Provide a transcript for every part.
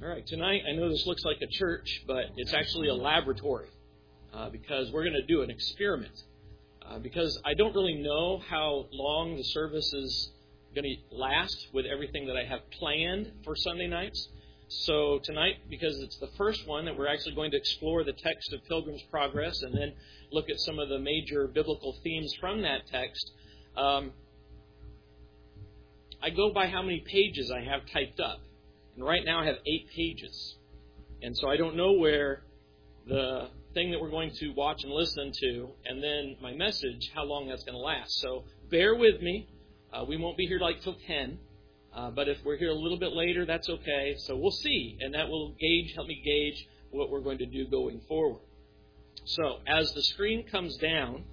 All right, tonight I know this looks like a church, but it's actually a laboratory because we're going to do an experiment. Because I don't really know how long the service is going to last with everything that I have planned for Sunday nights. So tonight, because it's the first one, that we're actually going to explore the text of Pilgrim's Progress and then look at some of the major biblical themes from that text. I go by how many pages I have typed up. And right now I have 8 pages. And so I don't know where the thing that we're going to watch and listen to, and then my message, how long that's going to last. So bear with me. We won't be here till 10. But if we're here a little bit later, that's okay. So we'll see. And that will help me gauge what we're going to do going forward. So as the screen comes down,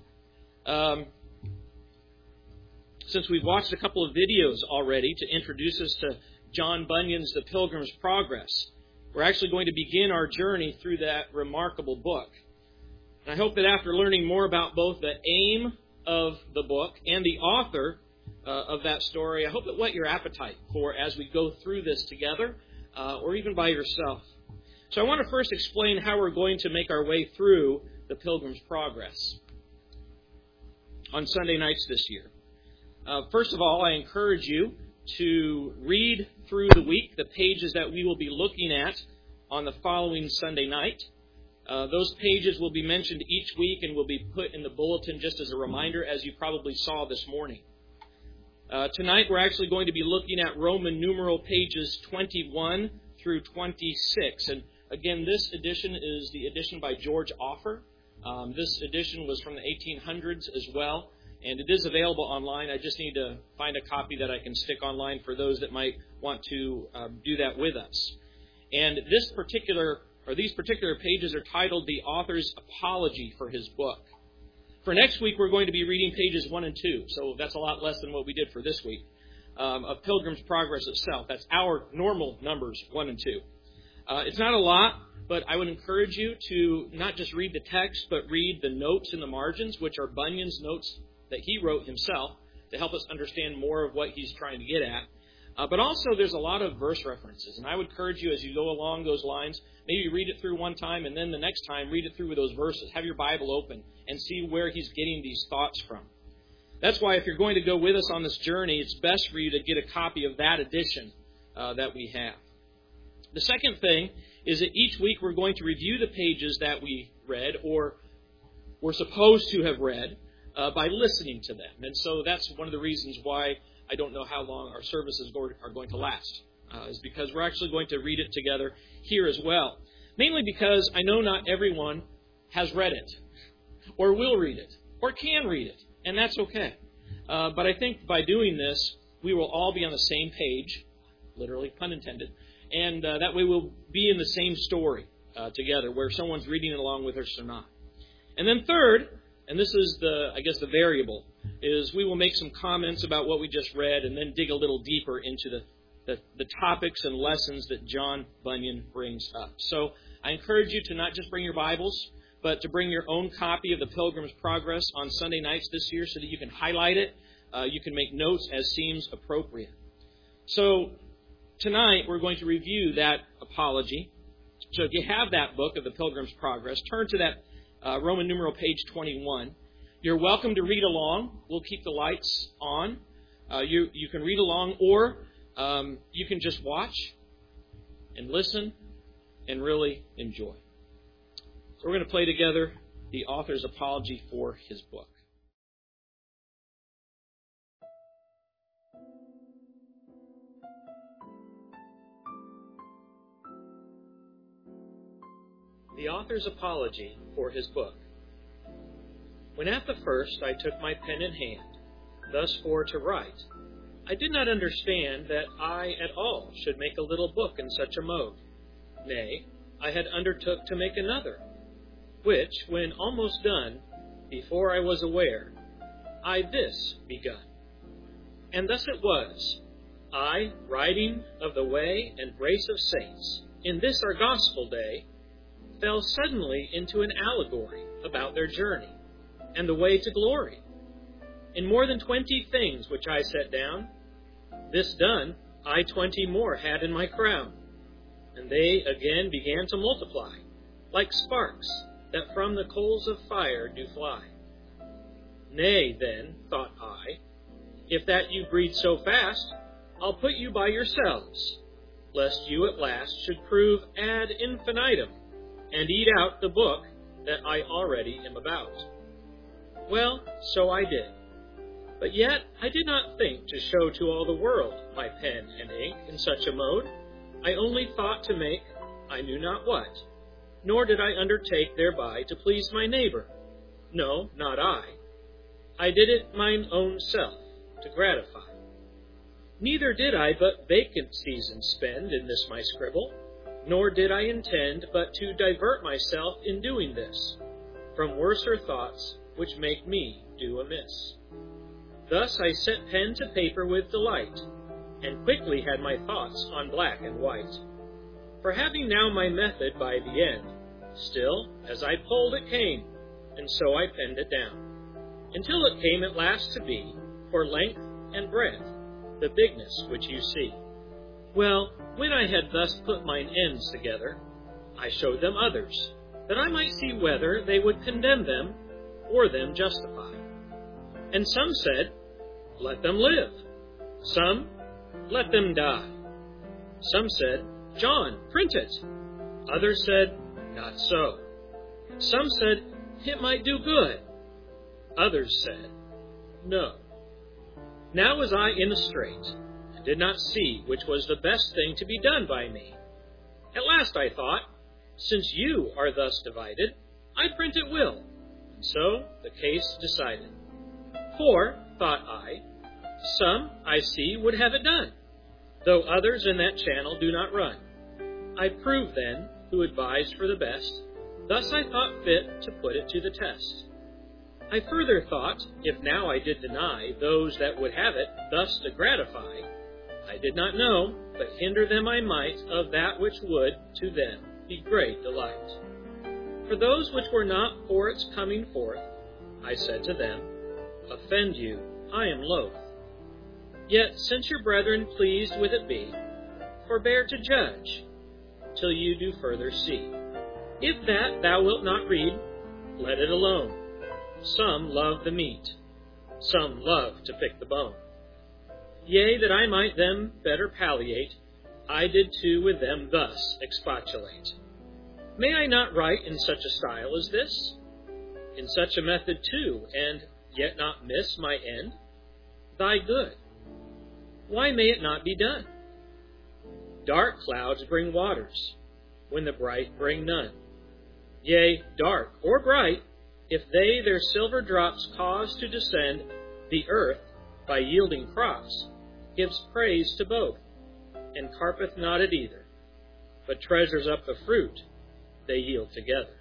since we've watched a couple of videos already to introduce us to John Bunyan's The Pilgrim's Progress, we're actually going to begin our journey through that remarkable book. And I hope that after learning more about both the aim of the book and the author of that story, I hope it whet your appetite for as we go through this together, or even by yourself. So I want to first explain how we're going to make our way through The Pilgrim's Progress on Sunday nights this year. First of all, I encourage you to read through the week the pages that we will be looking at on the following Sunday night. Those pages will be mentioned each week and will be put in the bulletin just as a reminder, as you probably saw this morning. Tonight we're actually going to be looking at Roman numeral pages 21 through 26. And again, this edition is the edition by George Offer. This edition was from the 1800s as well. And it is available online. I just need to find a copy that I can stick online for those that might want to do that with us. And these particular pages are titled The Author's Apology for his book. For next week, we're going to be reading pages 1 and 2. So that's a lot less than what we did for this week, of Pilgrim's Progress itself. That's our normal numbers, 1 and 2. It's not a lot, but I would encourage you to not just read the text, but read the notes in the margins, which are Bunyan's notes that he wrote himself to help us understand more of what he's trying to get at. But also there's a lot of verse references. And I would encourage you as you go along those lines, maybe read it through one time and then the next time read it through with those verses. Have your Bible open and see where he's getting these thoughts from. That's why if you're going to go with us on this journey, it's best for you to get a copy of that edition that we have. The second thing is that each week we're going to review the pages that we read or were supposed to have read by listening to them. And so that's one of the reasons why I don't know how long our services are going to last, is because we're actually going to read it together here as well. Mainly because I know not everyone has read it, or will read it, or can read it, and that's okay. But I think by doing this, we will all be on the same page, literally, pun intended, and that way we'll be in the same story together, where someone's reading it along with us or not. And then third, and this is the variable, is we will make some comments about what we just read and then dig a little deeper into the topics and lessons that John Bunyan brings up. So I encourage you to not just bring your Bibles, but to bring your own copy of the Pilgrim's Progress on Sunday nights this year so that you can highlight it. You can make notes as seems appropriate. So tonight we're going to review that apology. So if you have that book of the Pilgrim's Progress, turn to that Roman numeral page 21. You're welcome to read along. We'll keep the lights on. You can read along, or you can just watch and listen and really enjoy. So we're going to play together the author's apology for his book. The author's apology for his book. When at the first I took my pen in hand, thus for to write, I did not understand that I at all should make a little book in such a mode. Nay, I had undertook to make another, which, when almost done, before I was aware, I this begun. And thus it was, I, writing of the way and grace of saints, in this our gospel day, fell suddenly into an allegory about their journey and the way to glory. In more than 20 things which I set down, this done, I 20 more had in my crown. and they again began to multiply, like sparks that from the coals of fire do fly. Nay, then, thought I, if that you breed so fast, I'll put you by yourselves, lest you at last should prove ad infinitum, and eat out the book that I already am about. Well, so I did. But yet I did not think to show to all the world my pen and ink in such a mode. I only thought to make I knew not what, nor did I undertake thereby to please my neighbor. No, not I. I did it mine own self, to gratify. Neither did I but vacant seasons spend in this my scribble, nor did I intend but to divert myself in doing this, from worser thoughts which make me do amiss. Thus I set pen to paper with delight, and quickly had my thoughts on black and white. For having now my method by the end, still, as I pulled it came, and so I penned it down, until it came at last to be, for length and breadth, the bigness which you see. Well, when I had thus put mine ends together, I showed them others, that I might see whether they would condemn them, or them justify. And some said, let them live. Some, let them die. Some said, John, print it. Others said, not so. Some said, it might do good. Others said, no. Now was I in a strait, and did not see which was the best thing to be done by me. At last I thought, since you are thus divided, I print it will. And so the case decided. For, thought I, some, I see, would have it done, though others in that channel do not run. I proved then, who advised for the best, thus I thought fit to put it to the test. I further thought, if now I did deny those that would have it thus to gratify, I did not know, but hinder them I might of that which would, to them, be great delight. For those which were not for its coming forth, I said to them, offend you, I am loath. Yet, since your brethren pleased with it be, forbear to judge, till you do further see. If that thou wilt not read, let it alone. Some love the meat, some love to pick the bone. Yea, that I might them better palliate, I did too with them thus expostulate. May I not write in such a style as this? In such a method too, and yet not miss my end? Thy good. Why may it not be done? Dark clouds bring waters, when the bright bring none. Yea, dark or bright, if they their silver drops cause to descend, the earth, by yielding crops, gives praise to both, and carpeth not at either, but treasures up the fruit they yield together.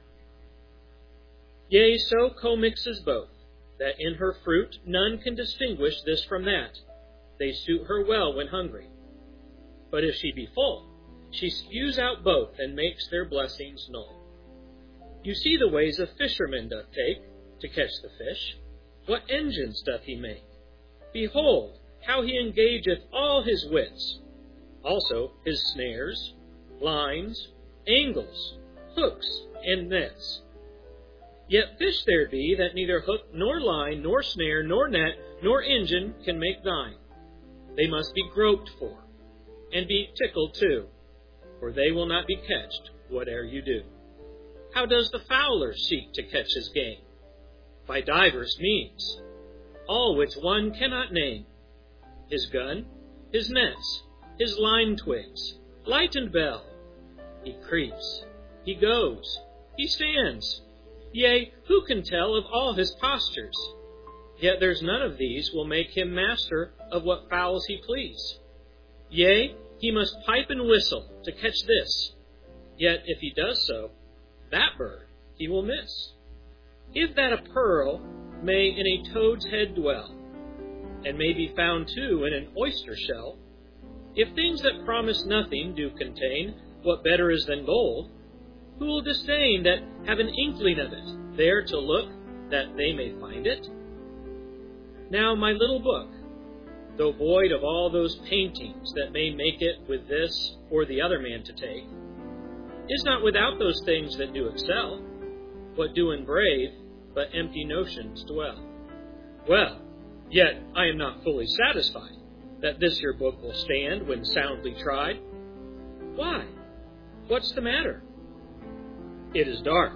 Yea, so commixes both, that in her fruit none can distinguish this from that. They suit her well when hungry. But if she be full, she spews out both and makes their blessings null. You see the ways a fisherman doth take to catch the fish. What engines doth he make? Behold, how he engageth all his wits, also his snares, lines, angles, hooks, and nets. Yet fish there be that neither hook nor line, nor snare, nor net, nor engine can make thine. They must be groped for, and be tickled too, for they will not be catched, whate'er you do. How does the fowler seek to catch his game? By divers means, all which one cannot name. His gun, his nets, his line twigs, light and bell. He creeps, he goes, he stands. Yea, who can tell of all his postures? Yet there's none of these will make him master of what fowls he please. Yea, he must pipe and whistle to catch this. Yet if he does so, that bird he will miss. If that a pearl may in a toad's head dwell, and may be found too in an oyster shell, if things that promise nothing do contain what better is than gold, who will disdain that have an inkling of it, there to look that they may find it? Now my little book, though void of all those paintings that may make it with this or the other man to take, is not without those things that do excel, what do in brave, but empty notions dwell. Well, yet I am not fully satisfied that this your book will stand when soundly tried. Why? What's the matter? It is dark.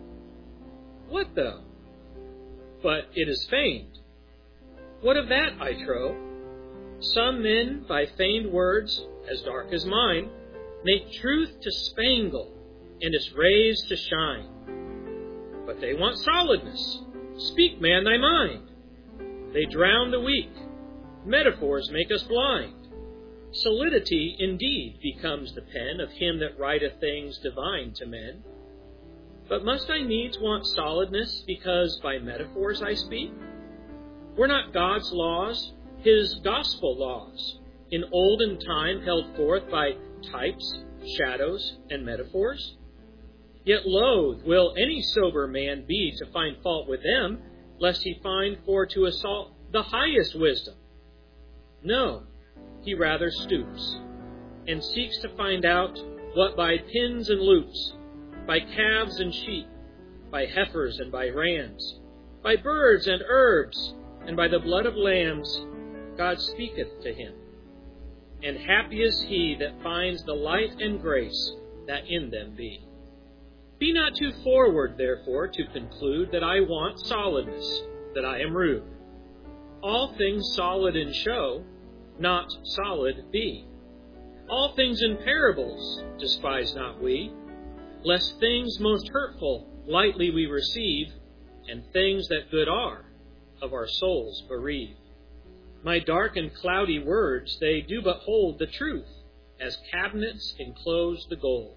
What though? But it is feigned. What of that, I trow? Some men, by feigned words, as dark as mine, make truth to spangle and its rays to shine. But they want solidness. Speak, man, thy mind. They drown the weak. Metaphors make us blind. Solidity indeed becomes the pen of him that writeth things divine to men. But must I needs want solidness because by metaphors I speak? Were not God's laws his gospel laws, in olden time held forth by types, shadows, and metaphors? Yet loath will any sober man be to find fault with them, lest he find for to assault the highest wisdom. No, he rather stoops, and seeks to find out what by pins and loops, by calves and sheep, by heifers and by rams, by birds and herbs, and by the blood of lambs, God speaketh to him. And happy is he that finds the light and grace that in them be. Be not too forward, therefore, to conclude that I want solidness, that I am rude. All things solid in show, not solid be. All things in parables despise not we, lest things most hurtful lightly we receive, and things that good are, of our souls bereave. My dark and cloudy words, they do but hold the truth, as cabinets enclose the gold.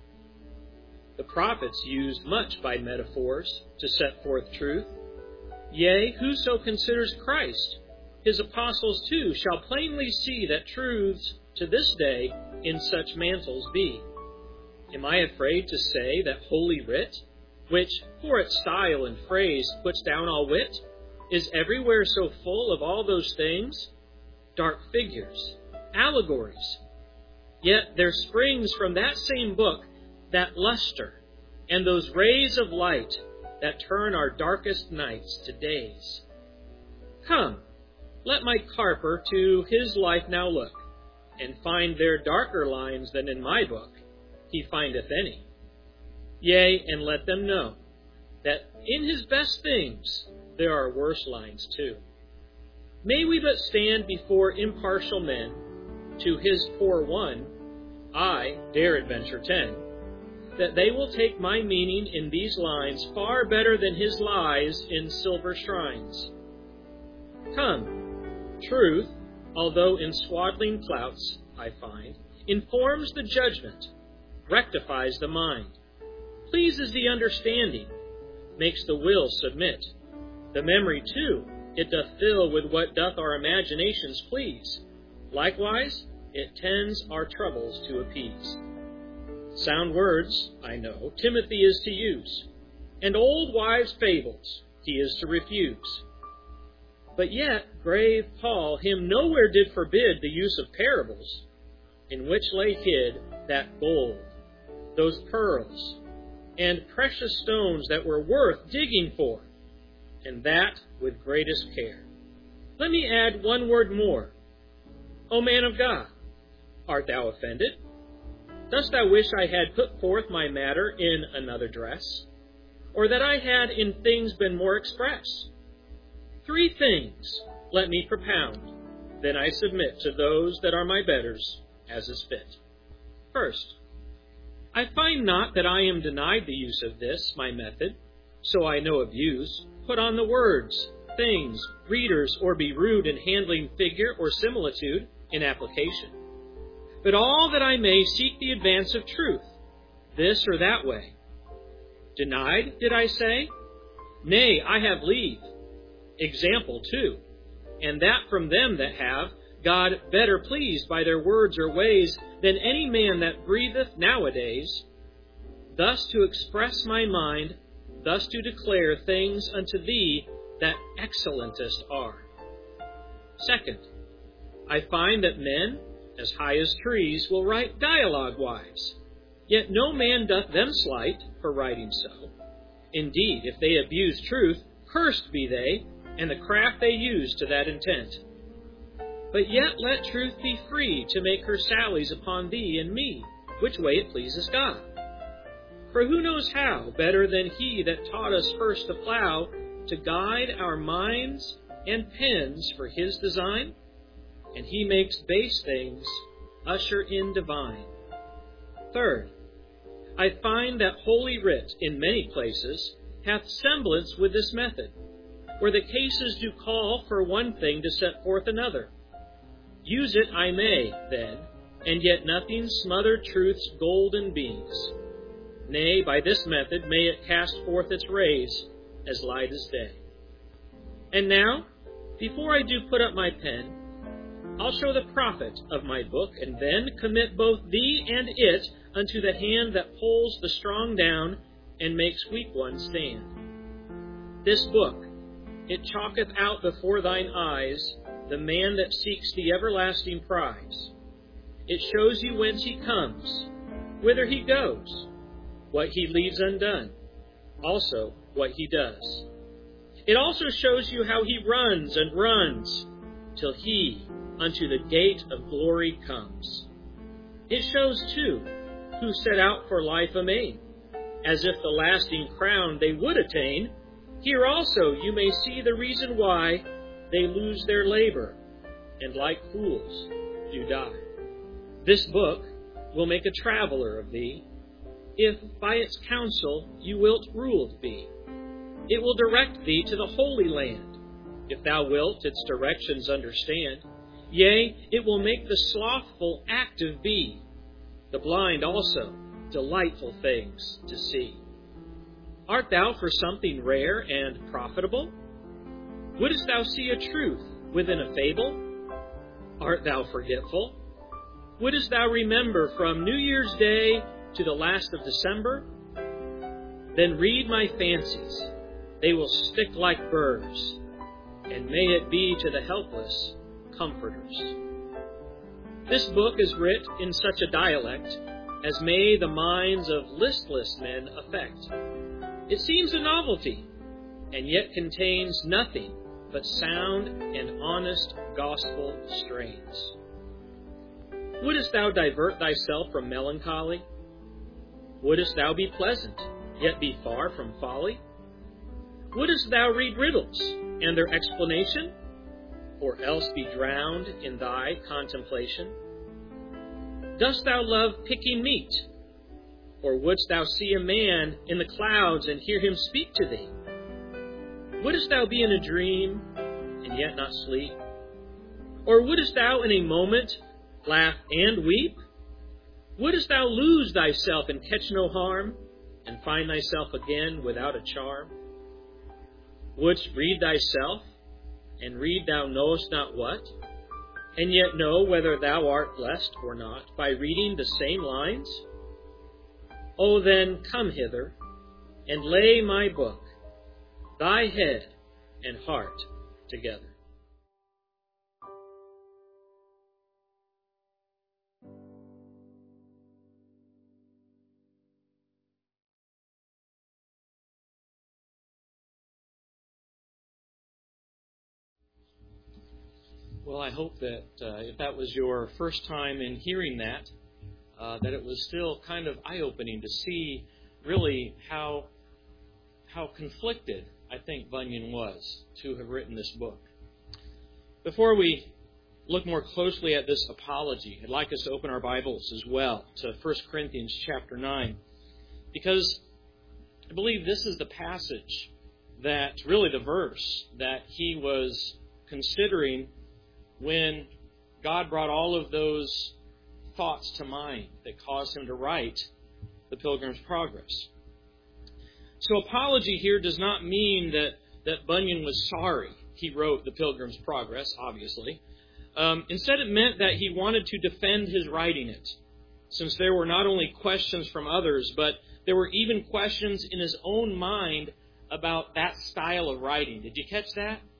The prophets used much by metaphors to set forth truth. Yea, whoso considers Christ, his apostles too, shall plainly see that truths to this day in such mantles be. Am I afraid to say that Holy Writ, which for its style and phrase puts down all wit, is everywhere so full of all those things, dark figures, allegories? Yet there springs from that same book that luster and those rays of light that turn our darkest nights to days. Come, let my carper to his life now look, and find there darker lines than in my book he findeth any. Yea, and let them know that in his best things there are worse lines too. May we but stand before impartial men, to his poor one, I dare adventure 10, that they will take my meaning in these lines far better than his lies in silver shrines. Come, truth, although in swaddling clouts, I find, informs the judgment, rectifies the mind, pleases the understanding, makes the will submit. The memory, too, it doth fill with what doth our imaginations please. Likewise, it tends our troubles to appease. Sound words, I know, Timothy is to use, and old wives' fables he is to refuse. But yet, grave Paul him nowhere did forbid the use of parables, in which lay hid that gold, those pearls, and precious stones that were worth digging for, and that with greatest care. Let me add one word more. O man of God, art thou offended? Dost thou wish I had put forth my matter in another dress, or that I had in things been more express? 3 things let me propound, then I submit to those that are my betters, as is fit. First, I find not that I am denied the use of this, my method, so I no abuse, put on the words, things, readers, or be rude in handling figure or similitude in application. But all that I may seek the advance of truth, this or that way. Denied, did I say? Nay, I have leave. Example, too, and that from them that have, God better pleased by their words or ways than any man that breatheth nowadays, thus to express my mind, thus to declare things unto thee that excellentest are. Second, I find that men, as high as trees, will write dialogue-wise. Yet no man doth them slight for writing so. Indeed, if they abuse truth, cursed be they, and the craft they use to that intent. But yet let truth be free to make her sallies upon thee and me, which way it pleases God. For who knows how, better than he that taught us first to plow, to guide our minds and pens for his design? And he makes base things usher in divine. Third, I find that Holy Writ in many places hath semblance with this method, where the cases do call for one thing to set forth another. Use it I may, then, and yet nothing smother truth's golden beams. Nay, by this method may it cast forth its rays as light as day. And now, before I do put up my pen, I'll show the profit of my book, and then commit both thee and it unto the hand that pulls the strong down and makes weak ones stand. This book, it chalketh out before thine eyes the man that seeks the everlasting prize. It shows you whence he comes, whither he goes, what he leaves undone, also what he does. It also shows you how he runs and runs, till he unto the gate of glory comes. It shows, too, who set out for life amain, as if the lasting crown they would attain. Here also you may see the reason why they lose their labor, and like fools do die. This book will make a traveler of thee, if by its counsel you wilt ruled be. It will direct thee to the Holy Land, if thou wilt its directions understand. Yea, it will make the slothful active be, the blind also delightful things to see. Art thou for something rare and profitable? Wouldst thou see a truth within a fable? Art thou forgetful? Wouldst thou remember from New Year's Day to the last of December? Then read my fancies. They will stick like burrs, and may it be to the helpless comforters. This book is writ in such a dialect as may the minds of listless men affect. It seems a novelty, and yet contains nothing but sound and honest gospel strains. Wouldst thou divert thyself from melancholy? Wouldst thou be pleasant, yet be far from folly? Wouldst thou read riddles and their explanation, or else be drowned in thy contemplation? Dost thou love picking meat, or wouldst thou see a man in the clouds and hear him speak to thee? Wouldst thou be in a dream and yet not sleep? Or wouldst thou in a moment laugh and weep? Wouldst thou lose thyself and catch no harm, and find thyself again without a charm? Wouldst read thyself, and read thou knowest not what, and yet know whether thou art blessed or not by reading the same lines? O then come hither, and lay my book, thy head and heart together. Well, I hope that if that was your first time in hearing that it was still kind of eye-opening to see really how conflicted I think Bunyan was to have written this book. Before we look more closely at this apology, I'd like us to open our Bibles as well to 1 Corinthians chapter 9, because I believe this is the passage that, really the verse that he was considering when God brought all of those thoughts to mind that caused him to write the Pilgrim's Progress. So apology here does not mean that Bunyan was sorry he wrote the Pilgrim's Progress, obviously. Instead, it meant that he wanted to defend his writing it, since there were not only questions from others, but there were even questions in his own mind about that style of writing. Did you catch that?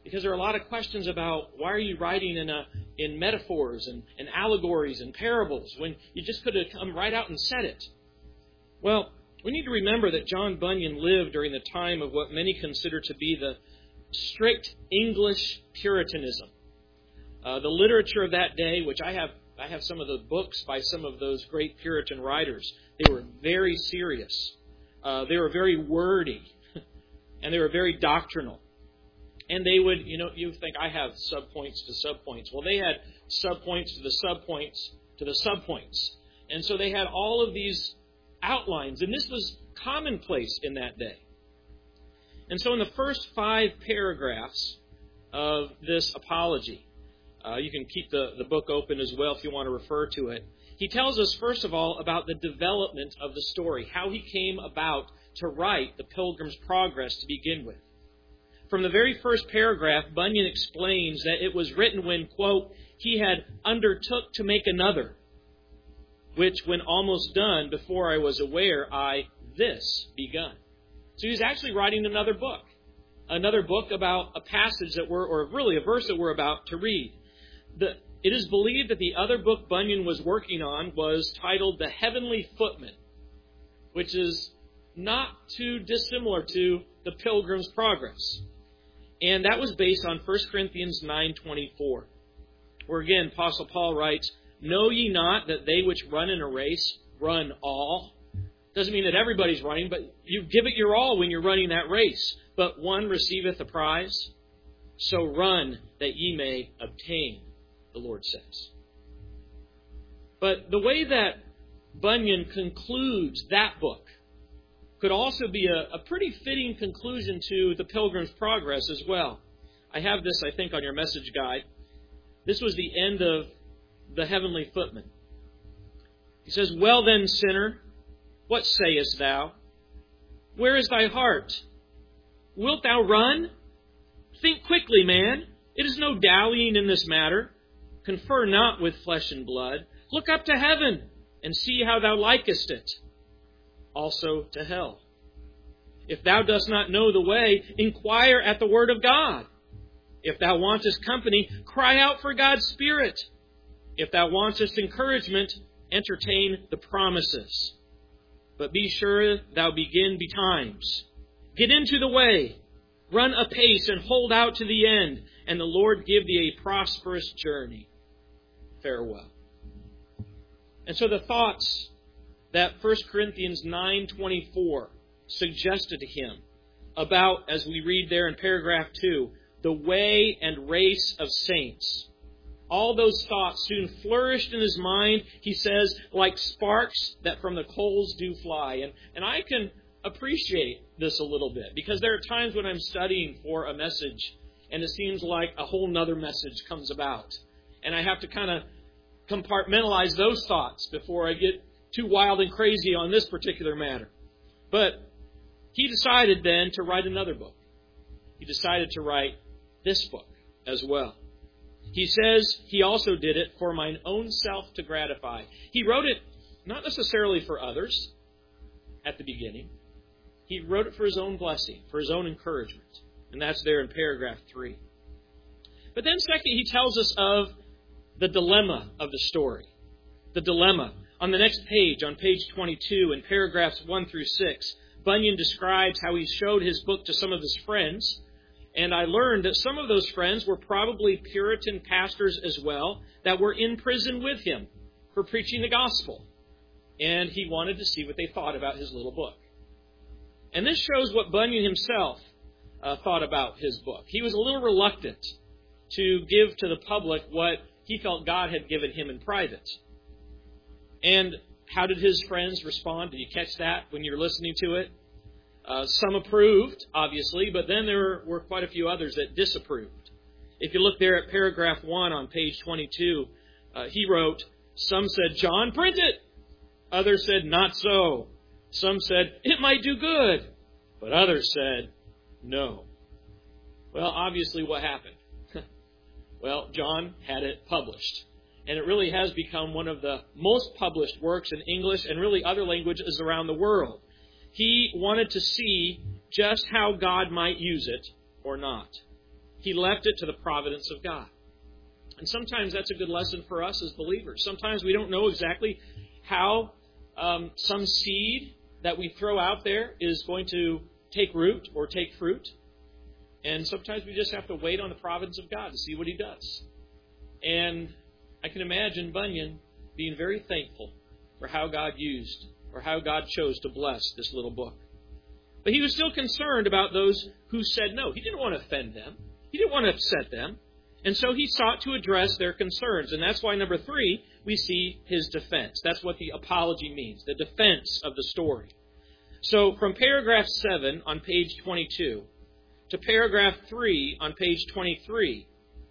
Because there are a lot of questions about why are you writing in metaphors and allegories and parables when you just could have come right out and said it. Well, we need to remember that John Bunyan lived during the time of what many consider to be the strict English Puritanism. The literature of that day, which I have some of the books by some of those great Puritan writers, they were very serious. They were very wordy, and they were very doctrinal. And they would, you think I have subpoints to subpoints. Well, they had subpoints to the subpoints to the subpoints. And so they had all of these outlines, and this was commonplace in that day. And so in the first 5 paragraphs of this apology, you can keep the book open as well if you want to refer to it. He tells us, first of all, about the development of the story, how he came about to write the Pilgrim's Progress to begin with. From the very first paragraph, Bunyan explains that it was written when, quote, he had undertook to make another, which when almost done, before I was aware, I this begun. So he's actually writing another book about a passage or really a verse that we're about to read. It is believed that the other book Bunyan was working on was titled The Heavenly Footman, which is not too dissimilar to the Pilgrim's Progress. And that was based on 1 Corinthians 9:24, where again, Apostle Paul writes, know ye not that they which run in a race run all? Doesn't mean that everybody's running, but you give it your all when you're running that race. But one receiveth a prize. So run that ye may obtain, the Lord says. But the way that Bunyan concludes that book could also be a pretty fitting conclusion to the Pilgrim's Progress as well. I have this, I think, on your message guide. This was the end of The Heavenly Footman. He says, well then, sinner, what sayest thou? Where is thy heart? Wilt thou run? Think quickly, man. It is no dallying in this matter. Confer not with flesh and blood. Look up to heaven and see how thou likest it. Also to hell. If thou dost not know the way, inquire at the word of God. If thou wantest company, cry out for God's Spirit. If thou wantest encouragement, entertain the promises. But be sure thou begin betimes. Get into the way. Run apace and hold out to the end, and the Lord give thee a prosperous journey. Farewell. And so the thoughts that 1 Corinthians 9:24 suggested to him about, as we read there in paragraph 2, the way and race of saints. All those thoughts soon flourished in his mind, he says, like sparks that from the coals do fly. And I can appreciate this a little bit, because there are times when I'm studying for a message and it seems like a whole nother message comes about. And I have to kind of compartmentalize those thoughts before I get too wild and crazy on this particular matter. But he decided then to write another book. He decided to write this book as well. He says he also did it for mine own self to gratify. He wrote it not necessarily for others at the beginning. He wrote it for his own blessing, for his own encouragement. And that's there in paragraph 3. But then second, he tells us of the dilemma of the story. The dilemma. On the next page, on page 22, in paragraphs 1 through 6, Bunyan describes how he showed his book to some of his friends. And I learned that some of those friends were probably Puritan pastors as well that were in prison with him for preaching the gospel. And he wanted to see what they thought about his little book. And this shows what Bunyan himself thought about his book. He was a little reluctant to give to the public what he felt God had given him in private. And how did his friends respond? Did you catch that when you were listening to it? Some approved, obviously, but then there were quite a few others that disapproved. If you look there at paragraph 1 on page 22, he wrote, some said, John, print it. Others said, not so. Some said, it might do good. But others said, no. Well, obviously what happened? Well, John had it published. And it really has become one of the most published works in English and really other languages around the world. He wanted to see just how God might use it or not. He left it to the providence of God. And sometimes that's a good lesson for us as believers. Sometimes we don't know exactly how some seed that we throw out there is going to take root or take fruit. And sometimes we just have to wait on the providence of God to see what He does. And I can imagine Bunyan being very thankful for how God used or how God chose to bless this little book. But he was still concerned about those who said no. He didn't want to offend them. He didn't want to upset them. And so he sought to address their concerns. And that's why, number 3, we see his defense. That's what the apology means, the defense of the story. So from paragraph 7 on page 22 to paragraph 3 on page 23,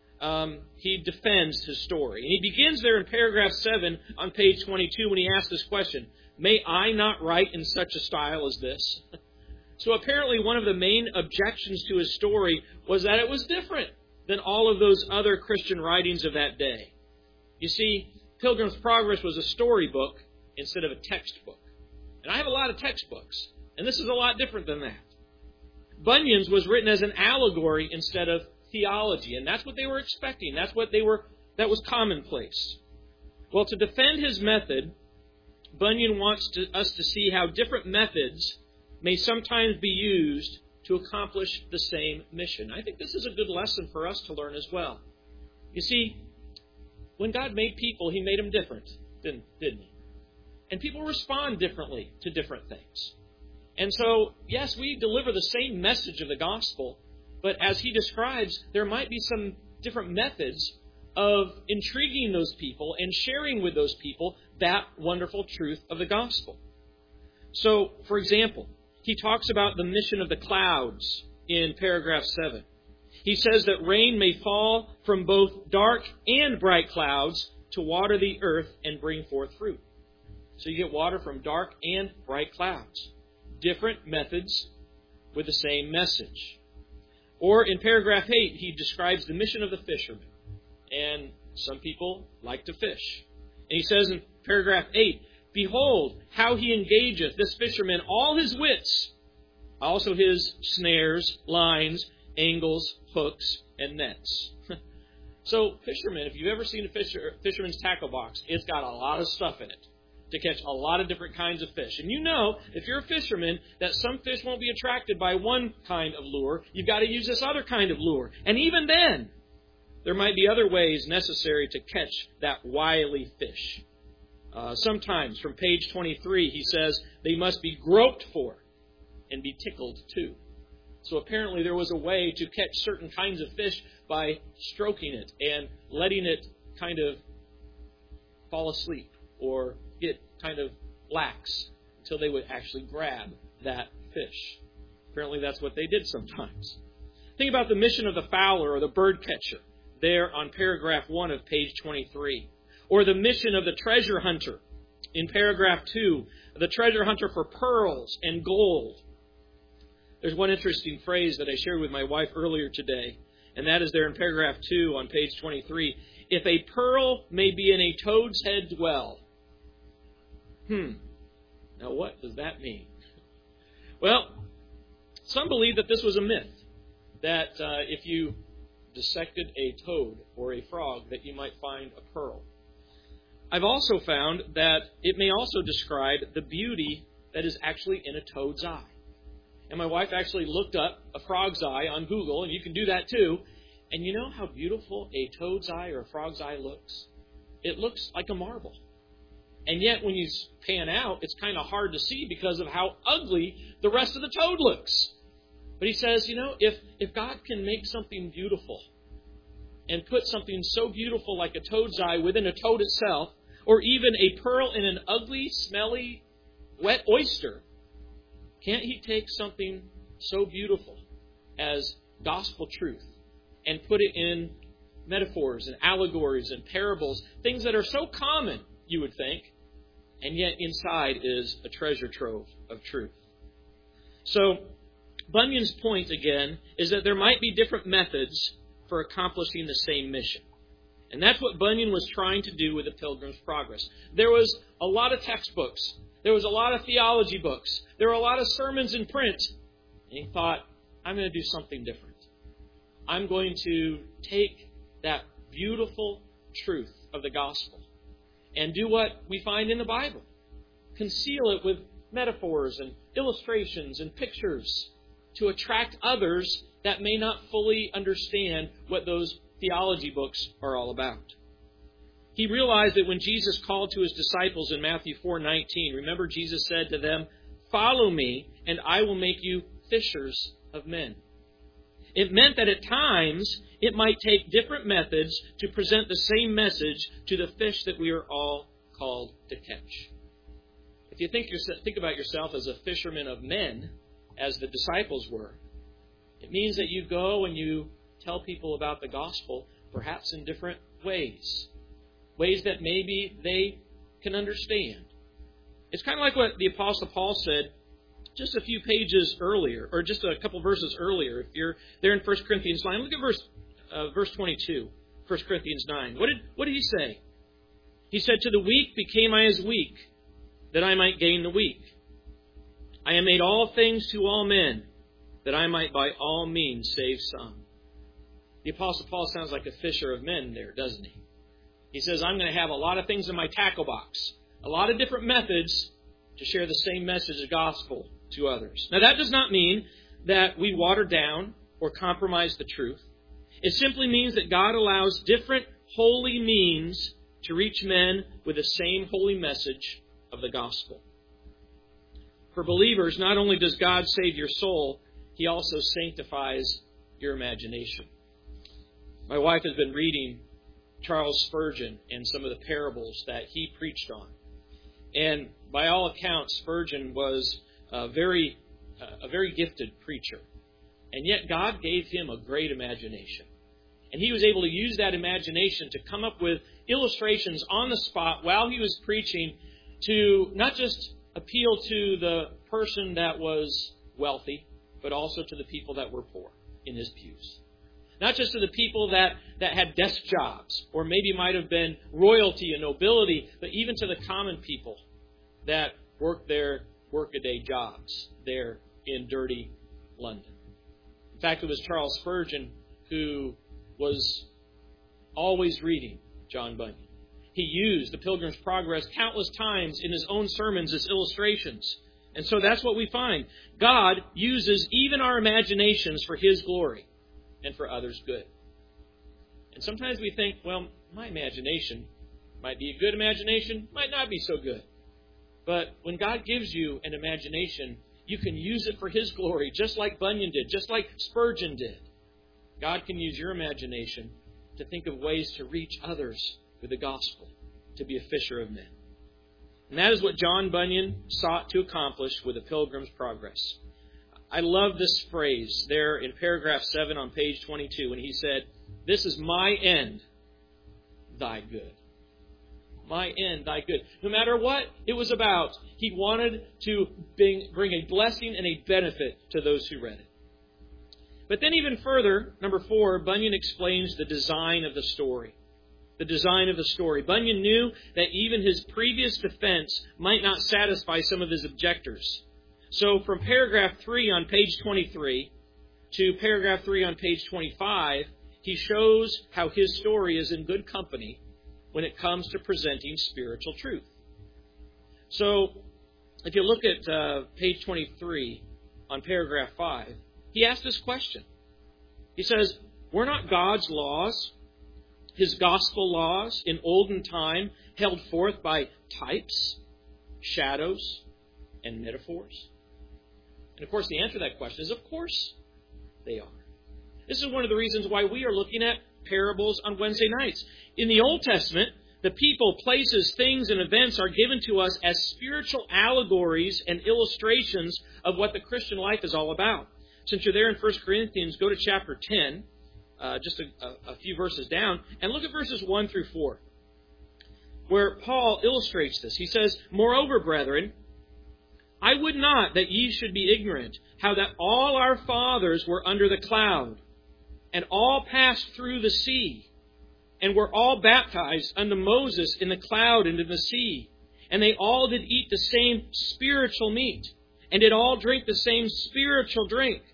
he defends his story. And he begins there in paragraph 7 on page 22 when he asks this question, "May I not write in such a style as this?" So apparently one of the main objections to his story was that it was different than all of those other Christian writings of that day. You see, Pilgrim's Progress was a storybook instead of a textbook. And I have a lot of textbooks, and this is a lot different than that. Bunyan's was written as an allegory instead of theology, and that's what they were expecting. That was commonplace. Well, to defend his method, Bunyan wants us to see how different methods may sometimes be used to accomplish the same mission. I think this is a good lesson for us to learn as well. You see, when God made people, He made them different, didn't He? And people respond differently to different things. And so, yes, we deliver the same message of the gospel, but as he describes, there might be some different methods of intriguing those people and sharing with those people that wonderful truth of the gospel. So, for example, he talks about the mission of the clouds in paragraph 7. He says that rain may fall from both dark and bright clouds to water the earth and bring forth fruit. So you get water from dark and bright clouds. Different methods with the same message. Or in paragraph 8, he describes the mission of the fisherman. And some people like to fish. And he says in paragraph 8, "Behold, how he engageth, this fisherman, all his wits, also his snares, lines, angles, hooks, and nets." So, fishermen, if you've ever seen a fisherman's tackle box, it's got a lot of stuff in it to catch a lot of different kinds of fish. And you know, if you're a fisherman, that some fish won't be attracted by one kind of lure. You've got to use this other kind of lure. And even then, there might be other ways necessary to catch that wily fish. Sometimes, from page 23, he says, they must be groped for and be tickled too. So apparently there was a way to catch certain kinds of fish by stroking it and letting it kind of fall asleep or get kind of lax until they would actually grab that fish. Apparently that's what they did sometimes. Think about the mission of the fowler or the bird catcher there on paragraph 1 of page 23. Or the mission of the treasure hunter in paragraph 2, the treasure hunter for pearls and gold. There's one interesting phrase that I shared with my wife earlier today, and that is there in paragraph 2 on page 23. "If a pearl may be in a toad's head dwell." Now what does that mean? Well, some believe that this was a myth, that if you dissected a toad or a frog, that you might find a pearl. I've also found that it may also describe the beauty that is actually in a toad's eye. And my wife actually looked up a frog's eye on Google, and you can do that too. And you know how beautiful a toad's eye or a frog's eye looks? It looks like a marble. And yet when you pan out, it's kind of hard to see because of how ugly the rest of the toad looks. But he says, you know, if God can make something beautiful and put something so beautiful like a toad's eye within a toad itself, or even a pearl in an ugly, smelly, wet oyster, can't He take something so beautiful as gospel truth and put it in metaphors and allegories and parables, things that are so common, you would think, and yet inside is a treasure trove of truth. So, Bunyan's point, again, is that there might be different methods for accomplishing the same mission. And that's what Bunyan was trying to do with the Pilgrim's Progress. There was a lot of textbooks. There was a lot of theology books. There were a lot of sermons in print. And he thought, I'm going to do something different. I'm going to take that beautiful truth of the gospel and do what we find in the Bible. Conceal it with metaphors and illustrations and pictures to attract others that may not fully understand what those theology books are all about. He realized that when Jesus called to his disciples in Matthew 4:19, remember Jesus said to them, "Follow me, and I will make you fishers of men." It meant that at times it might take different methods to present the same message to the fish that we are all called to catch. If you think about yourself as a fisherman of men, as the disciples were, it means that you go and you tell people about the gospel, perhaps in different ways. Ways that maybe they can understand. It's kind of like what the Apostle Paul said just a few pages earlier, or just a couple verses earlier. If you're there in 1 Corinthians 9, look at verse 22, 1 Corinthians 9. What did he say? He said, "To the weak became I as weak, that I might gain the weak. I am made all things to all men, that I might by all means save some." The Apostle Paul sounds like a fisher of men there, doesn't he? He says, I'm going to have a lot of things in my tackle box, a lot of different methods to share the same message of the gospel to others. Now, that does not mean that we water down or compromise the truth. It simply means that God allows different holy means to reach men with the same holy message of the gospel. For believers, not only does God save your soul, He also sanctifies your imagination. My wife has been reading Charles Spurgeon and some of the parables that he preached on. And by all accounts, Spurgeon was a very gifted preacher. And yet God gave him a great imagination. And he was able to use that imagination to come up with illustrations on the spot while he was preaching to not just appeal to the person that was wealthy, but also to the people that were poor in his pews. Not just to the people that had desk jobs, or maybe might have been royalty and nobility, but even to the common people that worked their workaday jobs there in dirty London. In fact, it was Charles Spurgeon who was always reading John Bunyan. He used the Pilgrim's Progress countless times in his own sermons as illustrations. And so that's what we find. God uses even our imaginations for His glory and for others' good. And sometimes we think, well, my imagination might be a good imagination, might not be so good. But when God gives you an imagination, you can use it for His glory, just like Bunyan did, just like Spurgeon did. God can use your imagination to think of ways to reach others with the gospel, to be a fisher of men. And that is what John Bunyan sought to accomplish with the Pilgrim's Progress. I love this phrase there in paragraph 7 on page 22 when he said, "This is my end, thy good." My end, thy good. No matter what it was about, he wanted to bring a blessing and a benefit to those who read it. But then even further, number 4, Bunyan explains the design of the story. The design of the story. Bunyan knew that even his previous defense might not satisfy some of his objectors. So from paragraph 3 on page 23 to paragraph 3 on page 25, he shows how his story is in good company when it comes to presenting spiritual truth. So if you look at page 23 on paragraph 5, he asks this question. He says, "Were not God's laws, His gospel laws in olden time, held forth by types, shadows, and metaphors?" And of course, the answer to that question is, of course they are. This is one of the reasons why we are looking at parables on Wednesday nights. In the Old Testament, the people, places, things, and events are given to us as spiritual allegories and illustrations of what the Christian life is all about. Since you're there in 1 Corinthians, go to chapter 10, just a few verses down, and look at verses 1 through 4, where Paul illustrates this. He says, "Moreover, brethren, I would not that ye should be ignorant, how that all our fathers were under the cloud, and all passed through the sea, and were all baptized unto Moses in the cloud and in the sea. And they all did eat the same spiritual meat, and did all drink the same spiritual drink.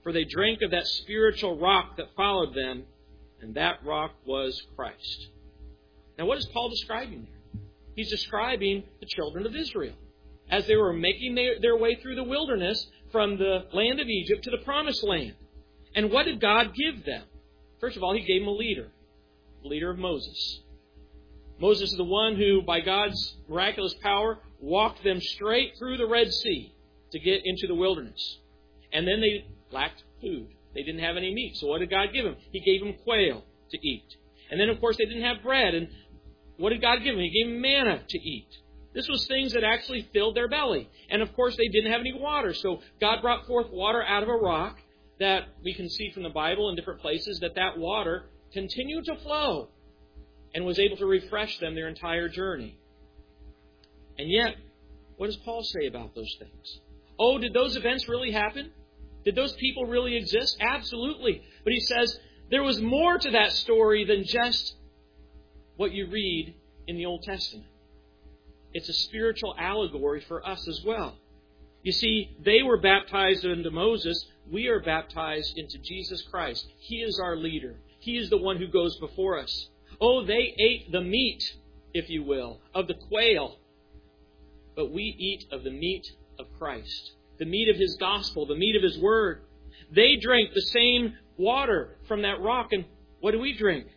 For they drank of that spiritual rock that followed them, and that rock was Christ. Now, what is Paul describing there? He's describing the children of Israel as they were making their way through the wilderness from the land of Egypt to the promised land. And what did God give them? First of all, He gave them a leader, the leader of Moses. Moses is the one who, by God's miraculous power, walked them straight through the Red Sea to get into the wilderness. And then they lacked food. They didn't have any meat. So what did God give them? He gave them quail to eat. And then, of course, they didn't have bread. And what did God give them? He gave them manna to eat. This was things that actually filled their belly. And, of course, they didn't have any water. So God brought forth water out of a rock that we can see from the Bible in different places that water continued to flow and was able to refresh them their entire journey. And yet, what does Paul say about those things? Oh, did those events really happen? Did those people really exist? Absolutely. But he says there was more to that story than just what you read in the Old Testament. It's a spiritual allegory for us as well. You see, they were baptized into Moses. We are baptized into Jesus Christ. He is our leader. He is the one who goes before us. Oh, they ate the meat, if you will, of the quail. But we eat of the meat of Christ, the meat of His gospel, the meat of His word. They drank the same water from that rock. And what do we drink?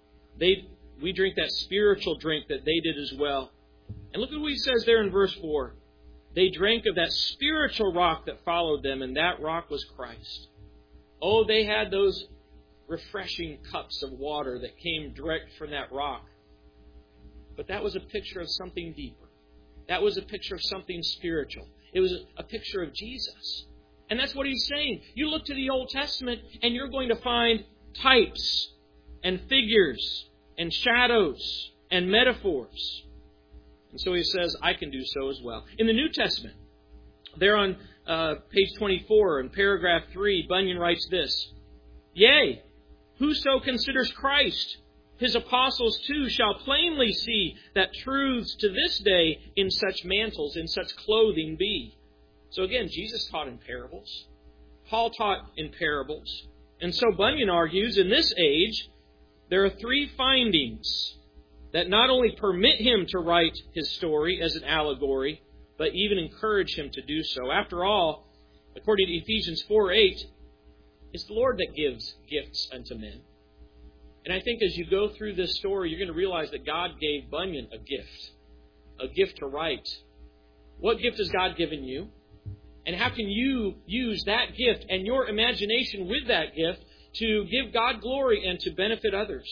We drink that spiritual drink that they did as well. And look at what he says there in verse 4. They drank of that spiritual rock that followed them, and that rock was Christ. Oh, they had those refreshing cups of water that came direct from that rock. But that was a picture of something deeper. That was a picture of something spiritual. It was a picture of Jesus. And that's what he's saying. You look to the Old Testament and you're going to find types and figures and shadows and metaphors. And so he says, I can do so as well. In the New Testament, there on page 24 in paragraph 3, Bunyan writes this, Yea, whoso considers Christ, His apostles too shall plainly see that truths to this day in such mantles, in such clothing be. So again, Jesus taught in parables. Paul taught in parables. And so Bunyan argues, in this age, there are 3 findings that not only permit him to write his story as an allegory, but even encourage him to do so. After all, according to Ephesians 4:8, it's the Lord that gives gifts unto men. And I think as you go through this story, you're going to realize that God gave Bunyan a gift to write. What gift has God given you? And how can you use that gift and your imagination with that gift to give God glory and to benefit others?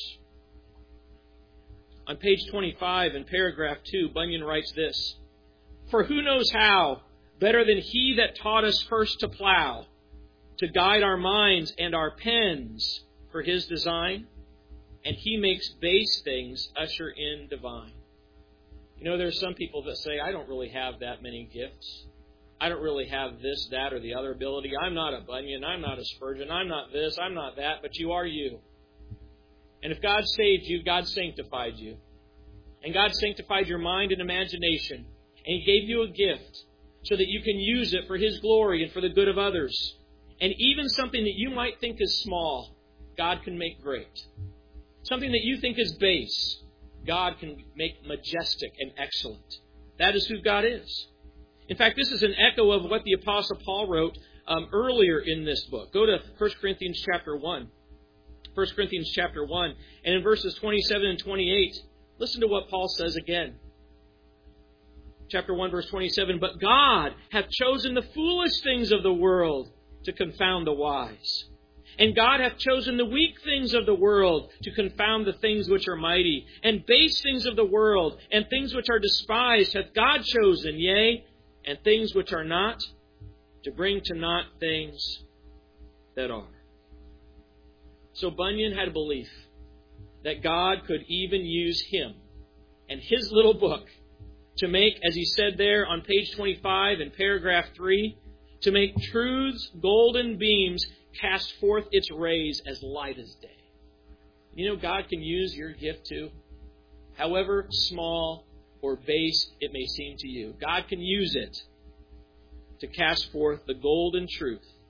On page 25 in paragraph 2, Bunyan writes this, For who knows how, better than He that taught us first to plow, to guide our minds and our pens for His design? And He makes base things usher in divine. You know, there's some people that say, I don't really have that many gifts. I don't really have this, that, or the other ability. I'm not a Bunyan. I'm not a Spurgeon. I'm not this. I'm not that. But you are you. And if God saved you, God sanctified you. And God sanctified your mind and imagination. And He gave you a gift so that you can use it for His glory and for the good of others. And even something that you might think is small, God can make great. Something that you think is base, God can make majestic and excellent. That is who God is. In fact, this is an echo of what the Apostle Paul wrote earlier in this book. Go to 1 Corinthians chapter 1. 1 Corinthians chapter 1. And in verses 27 and 28, listen to what Paul says again. Chapter 1, verse 27. But God hath chosen the foolish things of the world to confound the wise. And God hath chosen the weak things of the world to confound the things which are mighty. And base things of the world and things which are despised hath God chosen, yea, and things which are not, to bring to naught things that are. So Bunyan had a belief that God could even use him and his little book to make, as he said there on page 25 in paragraph 3, to make truth's golden beams cast forth its rays as light as day. You know, God can use your gift too, however small or base it may seem to you. God can use it to cast forth the golden truth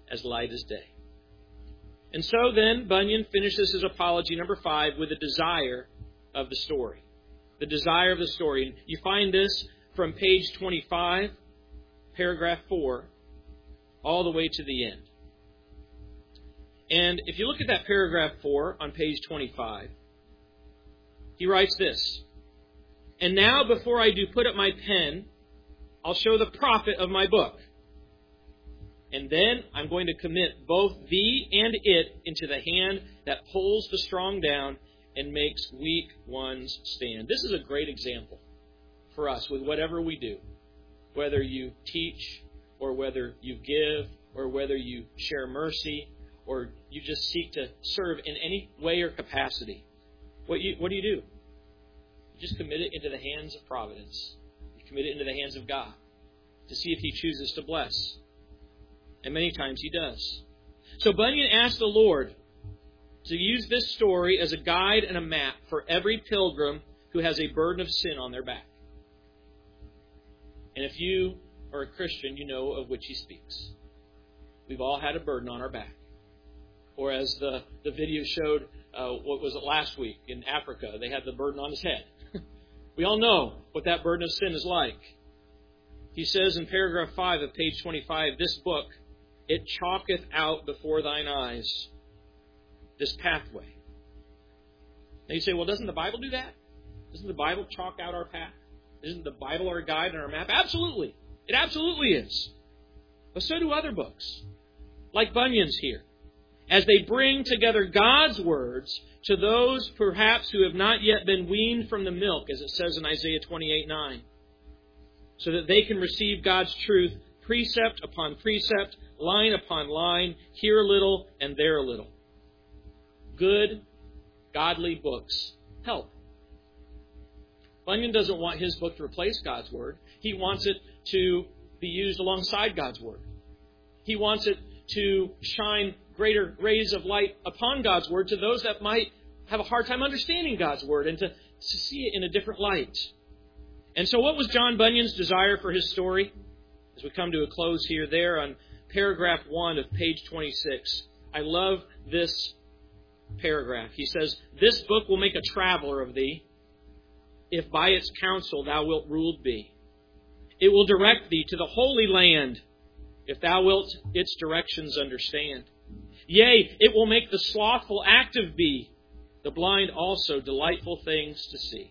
as light as day. And so then Bunyan finishes his apology, number 5, with the desire of the story. The desire of the story. And you find this from page 25, paragraph 4, all the way to the end. And if you look at that paragraph 4 on page 25, he writes this: "And now before I do put up my pen, I'll show the profit of my book. And then I'm going to commit both thee and it into the hand that pulls the strong down and makes weak ones stand." This is a great example for us with whatever we do. Whether you teach, or whether you give, or whether you share mercy, or you just seek to serve in any way or capacity. What do? You just commit it into the hands of providence. You commit it into the hands of God to see if He chooses to bless. And many times He does. So Bunyan asked the Lord to use this story as a guide and a map for every pilgrim who has a burden of sin on their back. And if you are a Christian, you know of which he speaks. We've all had a burden on our back. Or as the video showed, what was it last week in Africa? They had the burden on his head. We all know what that burden of sin is like. He says in paragraph 5 of page 25, "This book, it chalketh out before thine eyes this pathway." Now you say, well, doesn't the Bible do that? Doesn't the Bible chalk out our path? Isn't the Bible our guide and our map? Absolutely. It absolutely is. But so do other books, like Bunyan's here, as they bring together God's words to those perhaps who have not yet been weaned from the milk, as it says in Isaiah 28:9, so that they can receive God's truth precept upon precept, line upon line, here a little and there a little. Good, godly books help. Bunyan doesn't want his book to replace God's Word. He wants it to be used alongside God's Word. He wants it to shine greater rays of light upon God's Word to those that might have a hard time understanding God's Word and to see it in a different light. And so what was John Bunyan's desire for his story? As we come to a close here, there on paragraph 1 of page 26, I love this paragraph. He says, "This book will make a traveler of thee, if by its counsel thou wilt ruled be. It will direct thee to the Holy Land, if thou wilt its directions understand. Yea, it will make the slothful active be, the blind also delightful things to see."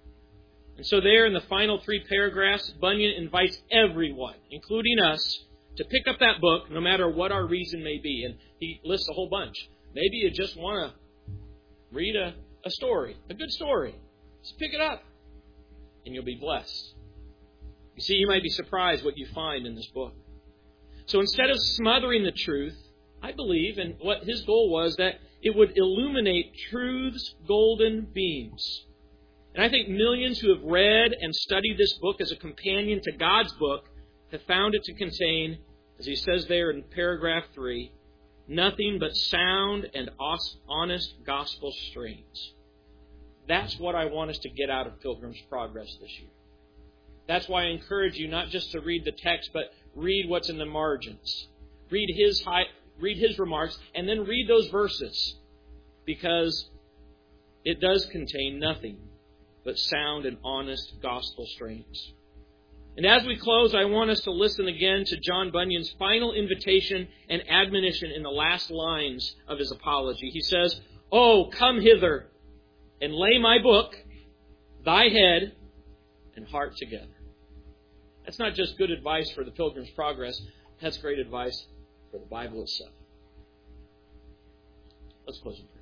And so there in the final 3 paragraphs, Bunyan invites everyone, including us, to pick up that book, no matter what our reason may be. And he lists a whole bunch. Maybe you just want to read a story, a good story. Just pick it up, and you'll be blessed. You see, you might be surprised what you find in this book. So instead of smothering the truth, I believe, and what his goal was, that it would illuminate truth's golden beams. And I think millions who have read and studied this book as a companion to God's book have found it to contain, as he says there in paragraph 3, nothing but sound and honest gospel strains. That's what I want us to get out of Pilgrim's Progress this year. That's why I encourage you not just to read the text, but read what's in the margins. Read his remarks, and then read those verses, because it does contain nothing but sound and honest gospel strains. And as we close, I want us to listen again to John Bunyan's final invitation and admonition in the last lines of his apology. He says, "Oh, come hither, and lay my book, thy head and heart together." That's not just good advice for the Pilgrim's Progress. That's great advice for the Bible itself. Let's close in prayer.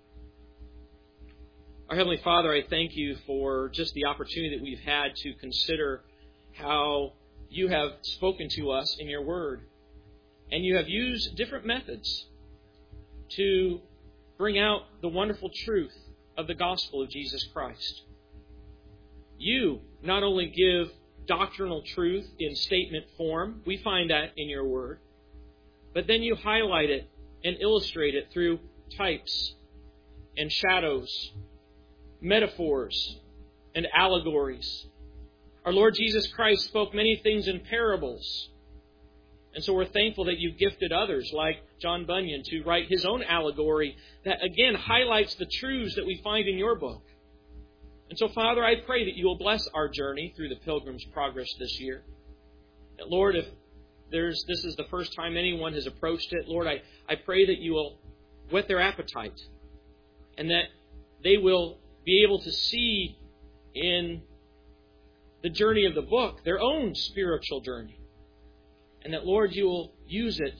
Our Heavenly Father, I thank you for just the opportunity that we've had to consider how you have spoken to us in your Word. And you have used different methods to bring out the wonderful truth of the gospel of Jesus Christ. You not only give doctrinal truth in statement form, we find that in your Word, but then you highlight it and illustrate it through types and shadows, metaphors and allegories. Our Lord Jesus Christ spoke many things in parables. And so we're thankful that you've gifted others like John Bunyan to write his own allegory that, again, highlights the truths that we find in your book. And so, Father, I pray that you will bless our journey through the Pilgrim's Progress this year. That, Lord, if this is the first time anyone has approached it, Lord, I pray that you will whet their appetite and that they will be able to see in the journey of the book their own spiritual journey. And that, Lord, you will use it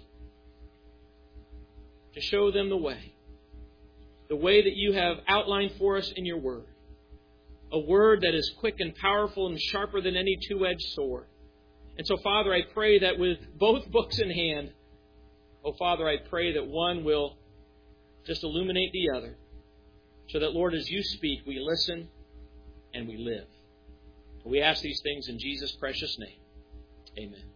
to show them the way that you have outlined for us in your word. A word that is quick and powerful and sharper than any two-edged sword. And so, Father, I pray that with both books in hand, Father, I pray that one will just illuminate the other. So that, Lord, as you speak, we listen and we live. We ask these things in Jesus' precious name. Amen.